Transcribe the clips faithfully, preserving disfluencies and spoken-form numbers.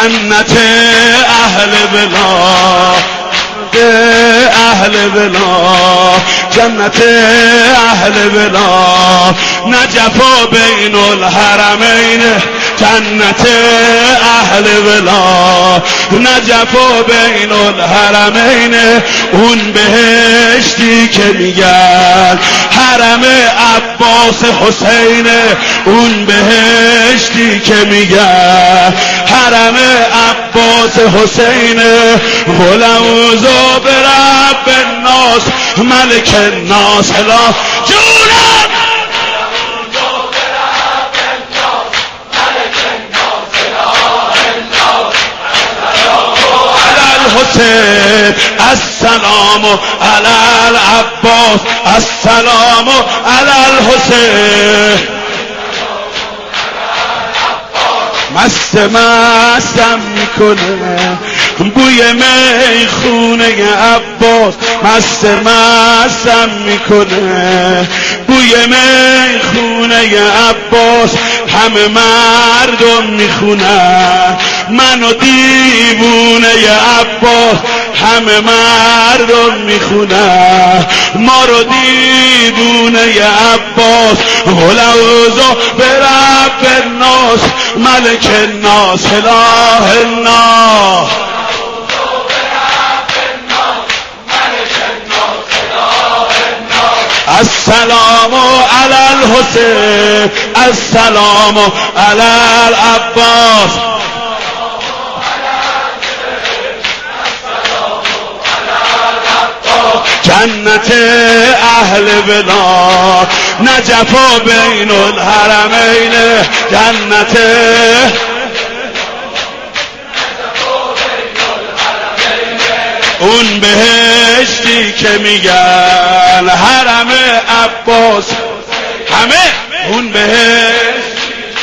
جنت اهل بلا اهل بلا جنت اهل بلا نجف و بین الحرمین جنت اهل بلا نجف و بین الحرمین اون بهشتی که میگن حرم عباس حسین اون بهشتی که میگن حرم عباس حسین قل اعوذ برب الناس ملک الناس اله جونم الحسین السلام علی العباس السلام علی الحسین مست مستم میکنه بوی میخونه عباس مست مستم میکنه بوی میخونه عباس همه مردم میخونن منو دیوونه عباس همه مردم میخونن ما رو دیوونه عباس قل اعوذ برب الناس ملک الناس اله الناس السلام علی الحسین السلام علی العباس جنت اهل بلا نجف و بین الحرمین جنت اون بهشتی که میگن حرم عباس همه اون بهشت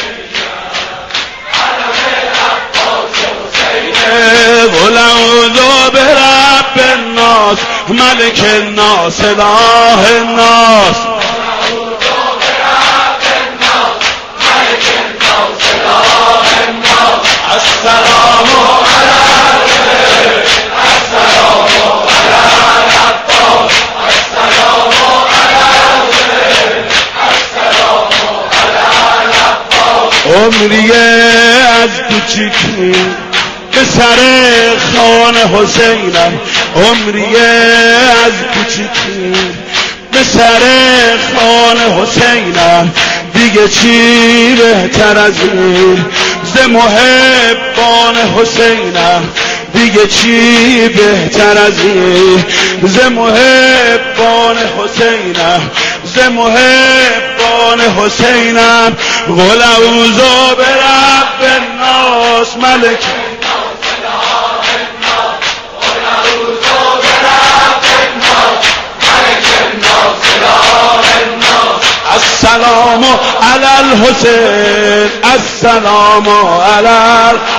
قل اعوذ برب الناس ملک الناس اله الناس السلام عمری از کوچیکی به سر خان حسینم عمری از کوچیکی به سر خان حسینم دیگه چی بهتر از این ز محبان حسینم دیگه چی بهتر از این ز محبان حسینم ز محبان حسینم قل اعوذ برب الناس ملک السلام علی الحسین السلام علی